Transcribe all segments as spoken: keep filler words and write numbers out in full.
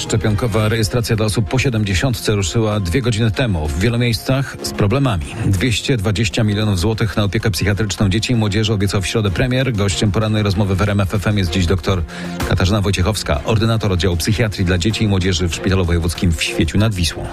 Szczepionkowa rejestracja dla osób po siedemdziesiątce ruszyła dwie godziny temu. W wielu miejscach z problemami. dwieście dwadzieścia milionów złotych na opiekę psychiatryczną dzieci i młodzieży obiecał w środę premier. Gościem porannej rozmowy w R M F F M jest dziś dr Katarzyna Wojciechowska, ordynator oddziału psychiatrii dla dzieci i młodzieży w Szpitalu Wojewódzkim w Świeciu nad Wisłą.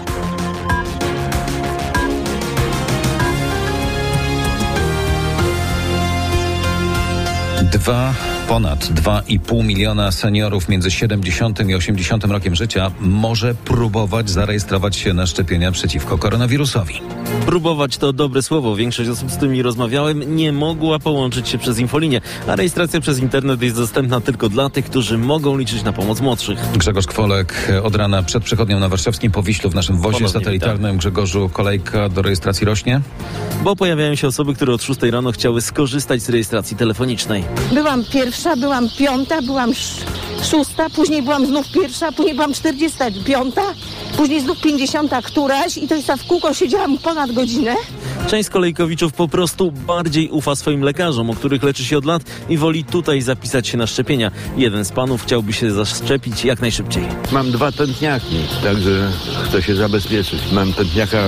Dwa, ponad dwa i pół miliona seniorów między siedemdziesiątym i osiemdziesiątym rokiem życia może próbować zarejestrować się na szczepienia przeciwko koronawirusowi. Próbować to dobre słowo. Większość osób, z którymi rozmawiałem, nie mogła połączyć się przez infolinię, a rejestracja przez internet jest dostępna tylko dla tych, którzy mogą liczyć na pomoc młodszych. Grzegorz Kwolek od rana przed przychodnią na warszawskim Powiślu w naszym wozie Ponownie satelitarnym. witam. Grzegorzu, kolejka do rejestracji rośnie? Bo pojawiają się osoby, które od szóstej rano chciały skorzystać z rejestracji telefonicznej. Byłam pierwsza, byłam piąta, byłam sz- szósta, później byłam znów pierwsza, później byłam czterdziesta piąta, później znów pięćdziesiąta któraś i to jest w kółko siedziałam ponad godzinę. Część z kolejkowiczów po prostu bardziej ufa swoim lekarzom, o których leczy się od lat i woli tutaj zapisać się na szczepienia. Jeden z panów chciałby się zaszczepić jak najszybciej. Mam dwa tętniaki, także chcę się zabezpieczyć. Mam tętniaka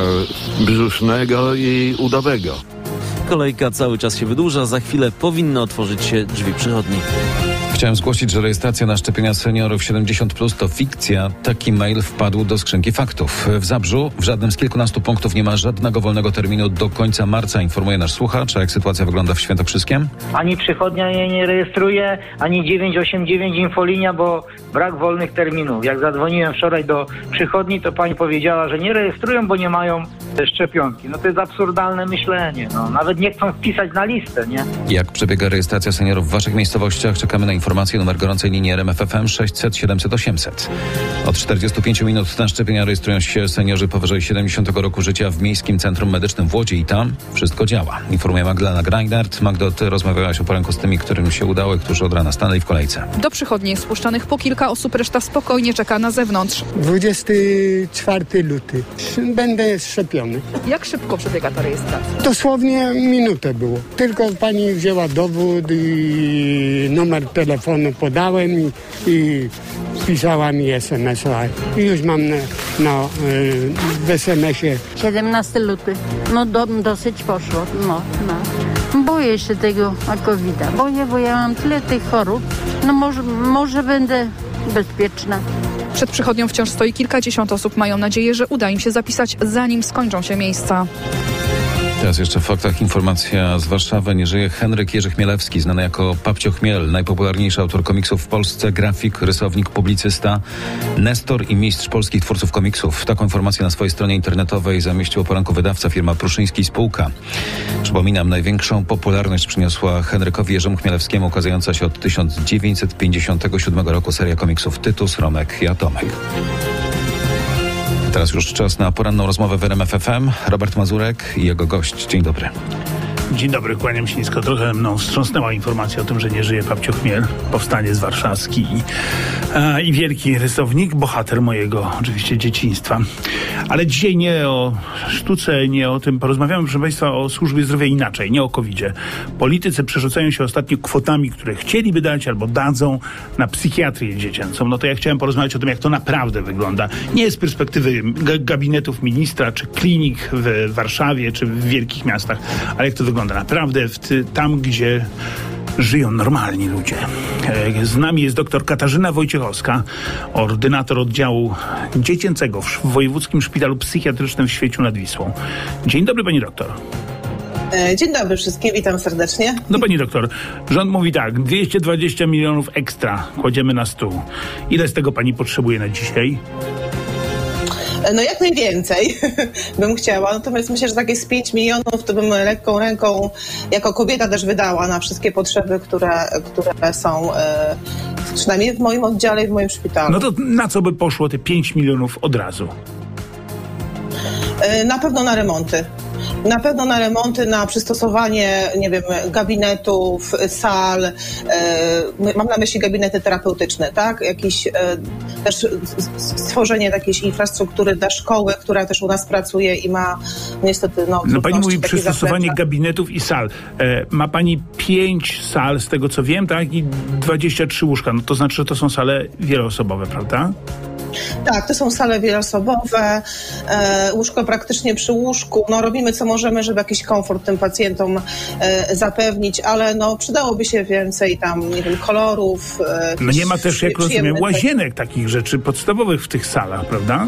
brzusznego i udowego. Kolejka cały czas się wydłuża, za chwilę powinny otworzyć się drzwi przychodni. Chciałem zgłosić, że rejestracja na szczepienia seniorów siedemdziesiąt plus to fikcja. Taki mail wpadł do skrzynki faktów. W Zabrzu w żadnym z kilkunastu punktów nie ma żadnego wolnego terminu do końca marca, informuje nasz słuchacz. A jak sytuacja wygląda w Świętokrzyskiem? Ani przychodnia jej nie rejestruje, ani dziewięć osiem dziewięć infolinia, bo brak wolnych terminów. Jak zadzwoniłem wczoraj do przychodni, to pani powiedziała, że nie rejestrują, bo nie mają szczepionki. No to jest absurdalne myślenie. No, nawet nie chcą wpisać na listę, nie? Jak przebiega rejestracja seniorów w waszych miejscowościach? Czekamy na informacje. Numer gorącej linii R M F F M sześćset siedemset osiemset. Od czterdziestu pięciu minut na szczepienia rejestrują się seniorzy powyżej siedemdziesiątego roku życia w Miejskim Centrum Medycznym w Łodzi i tam wszystko działa. Informuje Magdalena Greinert. Magdo, ty rozmawiałaś o poranku z tymi, którym się udało, którzy od rana stanęli w kolejce. Do przychodni jest spuszczanych po kilka osób, reszta spokojnie czeka na zewnątrz. dwudziestego czwartego lutego. Będę szczepiony. Jak szybko przebiega ta rejestracja? Dosłownie minutę było. Tylko pani wzięła dowód i numer telefonu podałem i, i pisała mi es em es a. I już mam na, na, w es em esie. siedemnastego lutego. No do, dosyć poszło. No, no. Boję się tego kowida. Boję, bo ja mam tyle tych chorób. No może, może będę bezpieczna. Przed przychodnią wciąż stoi kilkadziesiąt osób. Mają nadzieję, że uda im się zapisać, zanim skończą się miejsca. Teraz jeszcze w faktach informacja z Warszawy. Nie żyje Henryk Jerzy Chmielewski, znany jako Papcio Chmiel, najpopularniejszy autor komiksów w Polsce, grafik, rysownik, publicysta, nestor i mistrz polskich twórców komiksów. Taką informację na swojej stronie internetowej zamieścił o poranku wydawca, firma Pruszyński Spółka. Przypominam, największą popularność przyniosła Henrykowi Jerzemu Chmielewskiemu ukazająca się od tysiąc dziewięćset pięćdziesiątego siódmego roku seria komiksów Tytus, Romek i Atomek. Teraz już czas na poranną rozmowę w R M F F M. Robert Mazurek i jego gość. Dzień dobry. Dzień dobry, kłaniam się nisko. Trochę mną wstrząsnęła informacja o tym, że nie żyje Papcio Chmiel, powstaniec warszawski i, a, i wielki rysownik, bohater mojego oczywiście dzieciństwa. Ale dzisiaj nie o sztuce, nie o tym porozmawiamy, proszę Państwa, o służbie zdrowia inaczej, nie o kowidzie. Politycy przerzucają się ostatnio kwotami, które chcieliby dać albo dadzą na psychiatrię dziecięcą. No to ja chciałem porozmawiać o tym, jak to naprawdę wygląda. Nie z perspektywy g- gabinetów ministra, czy klinik w Warszawie, czy w wielkich miastach, ale jak to wygląda naprawdę w ty, tam, gdzie żyją normalni ludzie. Z nami jest dr Katarzyna Wojciechowska, ordynator oddziału dziecięcego w Wojewódzkim Szpitalu Psychiatrycznym w Świeciu nad Wisłą. Dzień dobry, pani doktor. Dzień dobry wszystkim, witam serdecznie. No pani doktor, rząd mówi tak, dwieście dwadzieścia milionów ekstra kładziemy na stół. Ile z tego pani potrzebuje na dzisiaj? No jak najwięcej bym chciała, natomiast myślę, że tak jest pięć milionów, to bym lekką ręką jako kobieta też wydała na wszystkie potrzeby, które, które są e, przynajmniej w moim oddziale i w moim szpitalu. No to na co by poszło te pięć milionów od razu? E, na pewno na remonty. Na pewno na remonty, na przystosowanie, nie wiem, gabinetów, sal, e, mam na myśli gabinety terapeutyczne, tak? Jakieś e, też stworzenie takiej infrastruktury dla szkoły, która też u nas pracuje i ma niestety, no... No pani mówi przystosowanie gabinetów i sal. E, ma pani pięć sal, z tego co wiem, tak? I dwadzieścia trzy łóżka. No to znaczy, że to są sale wieloosobowe, prawda? Tak, to są sale wieloosobowe, e, łóżko praktycznie przy łóżku. No, robimy co możemy, żeby jakiś komfort tym pacjentom e, zapewnić, ale no, przydałoby się więcej tam, nie wiem, kolorów. E, no nie ma też, jak rozumiem, tak. łazienek takich rzeczy podstawowych w tych salach, prawda?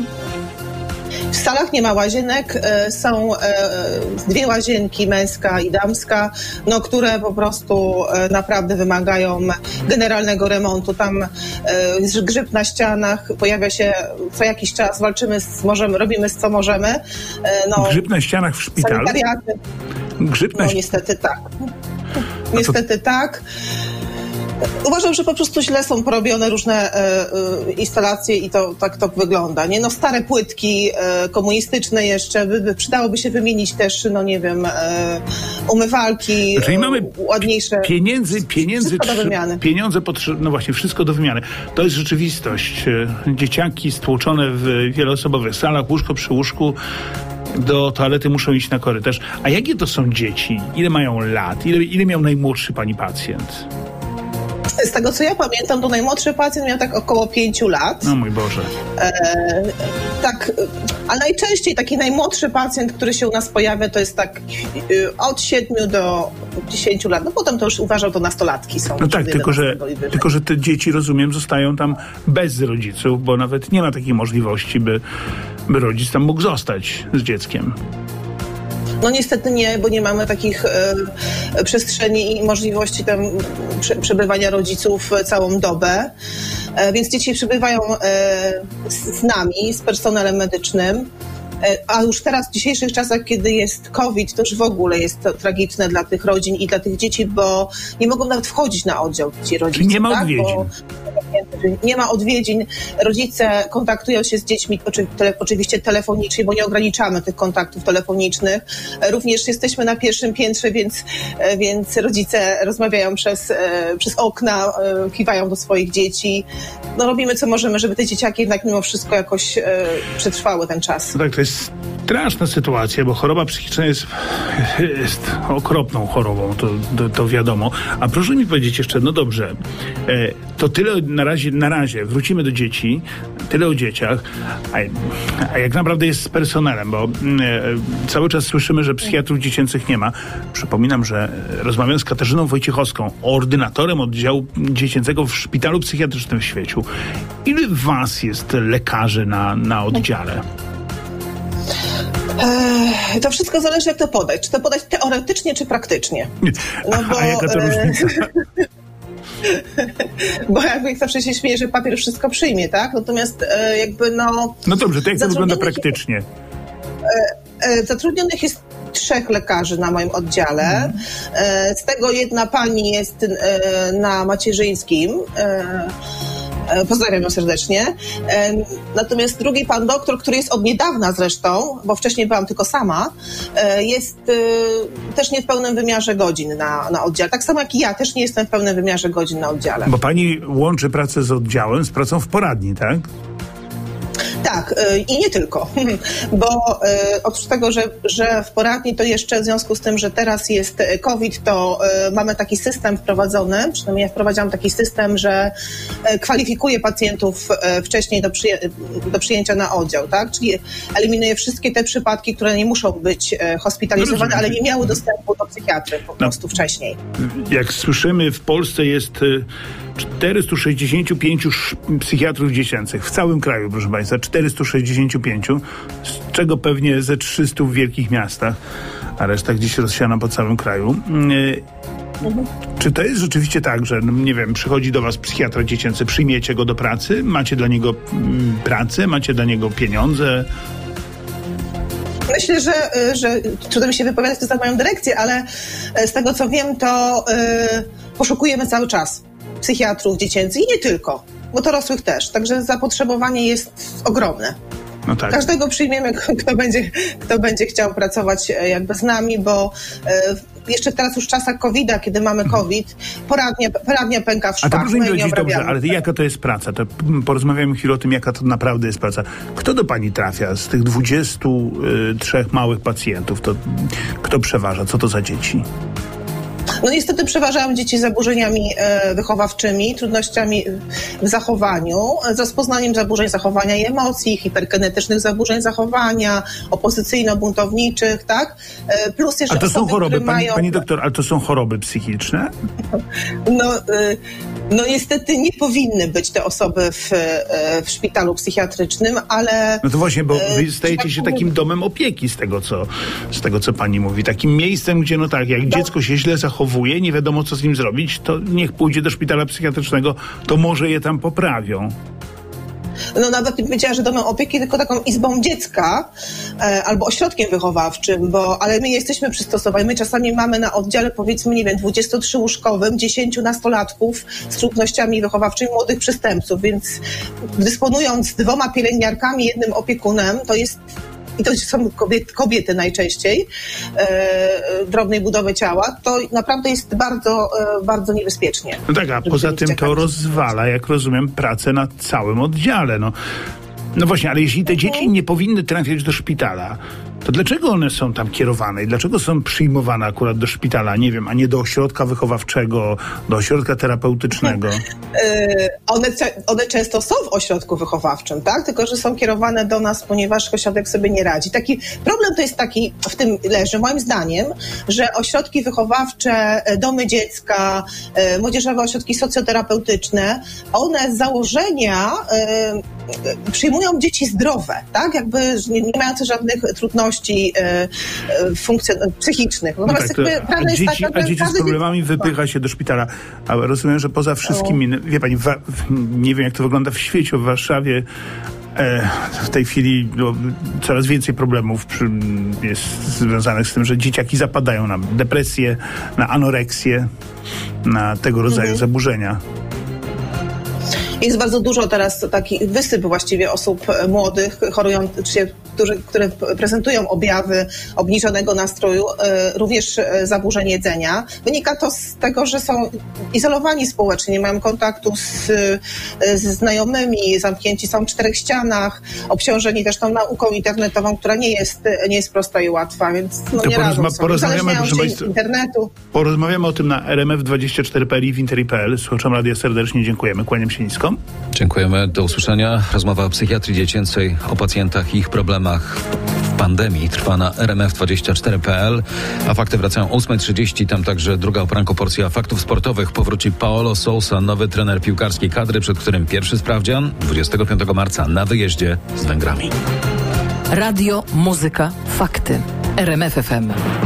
W salach nie ma łazienek, e, są e, dwie łazienki, męska i damska, no, które po prostu e, naprawdę wymagają generalnego remontu. Tam e, jest grzyb na ścianach, pojawia się co jakiś czas, walczymy, z, możemy, robimy z co możemy. E, no, grzyb na ścianach w szpitalu? Sanitariaty. Grzyb na No niestety tak. Niestety tak. Uważam, że po prostu źle są porobione różne e, e, instalacje i to tak to wygląda. Nie? No, stare płytki e, komunistyczne jeszcze, by, by, przydałoby się wymienić też, no nie wiem, e, umywalki, Czyli mamy e, ładniejsze. Pieniędzy, pieniędzy, do wymiany. pieniądze potrzebne, no właśnie, wszystko do wymiany. To jest rzeczywistość. Dzieciaki stłoczone w wieloosobowych salach, łóżko przy łóżku, do toalety muszą iść na korytarz. A jakie to są dzieci? Ile mają lat? Ile, ile miał najmłodszy pani pacjent? Z tego, co ja pamiętam, to najmłodszy pacjent miał tak około pięciu lat. No mój Boże. E, tak, a najczęściej taki najmłodszy pacjent, który się u nas pojawia, to jest tak y, od siedmiu do dziesięciu lat. No potem to już uważam, to nastolatki są. No tak, tylko że, tylko że te dzieci, rozumiem, zostają tam bez rodziców, bo nawet nie ma takiej możliwości, by, by rodzic tam mógł zostać z dzieckiem. No niestety nie, bo nie mamy takich e, przestrzeni i możliwości tam prze, przebywania rodziców całą dobę, e, więc dzieci przebywają e, z nami, z personelem medycznym. A już teraz w dzisiejszych czasach, kiedy jest COVID, to już w ogóle jest to tragiczne dla tych rodzin i dla tych dzieci, bo nie mogą nawet wchodzić na oddział ci rodzice. Czyli nie ma tak? odwiedzin. Bo nie ma odwiedzin. Rodzice kontaktują się z dziećmi oczywiście telefonicznie, bo nie ograniczamy tych kontaktów telefonicznych. Również jesteśmy na pierwszym piętrze, więc, więc rodzice rozmawiają przez, przez okna, kiwają do swoich dzieci. No robimy co możemy, żeby te dzieciaki jednak mimo wszystko jakoś przetrwały ten czas. No tak, to jest straszna sytuacja, bo choroba psychiczna jest, jest okropną chorobą, to, to, to wiadomo. A proszę mi powiedzieć jeszcze, no dobrze, to tyle na razie, na razie, wrócimy do dzieci, tyle o dzieciach, a, a jak naprawdę jest z personelem, bo e, cały czas słyszymy, że psychiatrów dziecięcych nie ma. Przypominam, że rozmawiam z Katarzyną Wojciechowską, ordynatorem oddziału dziecięcego w szpitalu psychiatrycznym w Świeciu. Ile was jest lekarzy na, na oddziale? Eee, to wszystko zależy, jak to podać. Czy to podać teoretycznie, czy praktycznie. No bo, a jaka to e... różnica? Bo jakby zawsze się śmieje, że papier wszystko przyjmie, tak? Natomiast e, jakby no... No dobrze, to jak to wygląda praktycznie? E, e, zatrudnionych jest trzech lekarzy na moim oddziale. Mm. E, z tego jedna pani jest e, na macierzyńskim. E, Pozdrawiam ją serdecznie. Natomiast drugi pan doktor, który jest od niedawna zresztą, bo wcześniej byłam tylko sama, jest też nie w pełnym wymiarze godzin na, na oddziale. Tak samo jak i ja też nie jestem w pełnym wymiarze godzin na oddziale. Bo pani łączy pracę z oddziałem z pracą w poradni, tak? Tak, i nie tylko, bo oprócz tego, że, że w poradni to jeszcze w związku z tym, że teraz jest COVID, to mamy taki system wprowadzony, przynajmniej ja wprowadziłam taki system, że kwalifikuje pacjentów wcześniej do, przyję- do przyjęcia na oddział, tak? Czyli eliminuje wszystkie te przypadki, które nie muszą być hospitalizowane, no ale nie miały dostępu do psychiatry po prostu no, wcześniej. Jak słyszymy, w Polsce jest czterysta sześćdziesiąt pięć psychiatrów dziecięcych w całym kraju, proszę Państwa, czterysta sześćdziesiąt pięć, z czego pewnie ze trzysta w wielkich miastach, a reszta gdzieś rozsiana po całym kraju. Mhm. Czy to jest rzeczywiście tak, że, nie wiem, przychodzi do was psychiatra dziecięcy, przyjmiecie go do pracy, macie dla niego mm, pracę, macie dla niego pieniądze? Myślę, że, że trudno mi się wypowiadać to za moją dyrekcję, ale z tego co wiem, to yy, poszukujemy cały czas psychiatrów dziecięcych i nie tylko, bo dorosłych też. Także zapotrzebowanie jest ogromne. No tak. Każdego przyjmiemy, kto będzie, kto będzie chciał pracować jakby z nami, bo e, jeszcze teraz już w czasach kowida, kiedy mamy COVID, poradnia, poradnia pęka w szwach. A to proszę mi powiedzieć, dobrze, ale jaka to jest praca? To porozmawiamy chwilę o tym, jaka to naprawdę jest praca. Kto do pani trafia z tych dwudziestu trzech małych pacjentów? To kto przeważa? Co to za dzieci? No niestety przeważają dzieci z zaburzeniami e, wychowawczymi, trudnościami w zachowaniu, z rozpoznaniem zaburzeń zachowania i emocji, hiperkinetycznych zaburzeń zachowania, opozycyjno-buntowniczych, tak? E, plus jeszcze A to są osoby, choroby, które pani, mają... pani doktor, ale to są choroby psychiczne? No, e, no niestety nie powinny być te osoby w, e, w szpitalu psychiatrycznym, ale... No to właśnie, bo wy e, stajecie się tak takim domem opieki z tego, co, z tego, co pani mówi. Takim miejscem, gdzie no tak, jak dziecko się źle zachowuje, nie wiadomo, co z nim zrobić, to niech pójdzie do szpitala psychiatrycznego, to może je tam poprawią. No nawet nie powiedziała, że domem opieki, tylko taką izbą dziecka e, albo ośrodkiem wychowawczym, bo, ale my jesteśmy przystosowani. My czasami mamy na oddziale, powiedzmy, nie wiem, dwudziestotrzyłóżkowym dziesięciu nastolatków z trudnościami wychowawczymi, młodych przestępców, więc dysponując dwoma pielęgniarkami, jednym opiekunem, to jest i to są kobiety, kobiety najczęściej, e, drobnej budowy ciała, to naprawdę jest bardzo, e, bardzo niebezpiecznie. No tak, a poza tym to rozwala, jak rozumiem, pracę na całym oddziale. No, no właśnie, ale jeśli te dzieci nie powinny trafiać do szpitala, to dlaczego one są tam kierowane i dlaczego są przyjmowane akurat do szpitala, nie wiem, a nie do ośrodka wychowawczego, do ośrodka terapeutycznego? Yy, one, one często są w ośrodku wychowawczym, tak? Tylko że są kierowane do nas, ponieważ ośrodek sobie nie radzi. Taki problem to jest taki, w tym leży moim zdaniem, że ośrodki wychowawcze, domy dziecka, yy, młodzieżowe ośrodki socjoterapeutyczne, one z założenia yy, przyjmują dzieci zdrowe, tak? Jakby nie, nie mające żadnych trudności funkcjon- psychicznych. No tak, to, a, dzieci, taka, a dzieci z problemami dziecko wypycha się do szpitala. Ale rozumiem, że poza wszystkim innym, wie pani, wa- nie wiem jak to wygląda w świecie, w Warszawie e, w tej chwili no, coraz więcej problemów przy, jest związanych z tym, że dzieciaki zapadają na depresję, na anoreksję, na tego rodzaju mhm. zaburzenia. Jest bardzo dużo teraz takich wysyp właściwie osób młodych, chorujących, którzy, które prezentują objawy obniżonego nastroju, również zaburzeń jedzenia. Wynika to z tego, że są izolowani społecznie, nie mają kontaktu z, ze znajomymi, zamknięci są w czterech ścianach, obciążeni też tą nauką internetową, która nie jest, nie jest prosta i łatwa, więc no, nie porozma- radzą sobie. porozmawiamy, proszę państwa, internetu. Porozmawiamy o tym na R M F dwadzieścia cztery kropka p l i w interi kropka p l. Słuchaczom radia serdecznie dziękujemy. Kłaniam się nisko. Dziękujemy. Do usłyszenia. Rozmowa o psychiatrii dziecięcej, o pacjentach i ich problemach w pandemii trwa na R M F dwadzieścia cztery kropka p l, a fakty wracają o ósma trzydzieści. Tam także druga o poranku porcja faktów sportowych. Powróci Paulo Sousa, nowy trener piłkarskiej kadry, przed którym pierwszy sprawdzian dwudziestego piątego marca na wyjeździe z Węgrami. Radio, muzyka, fakty. R M F F M.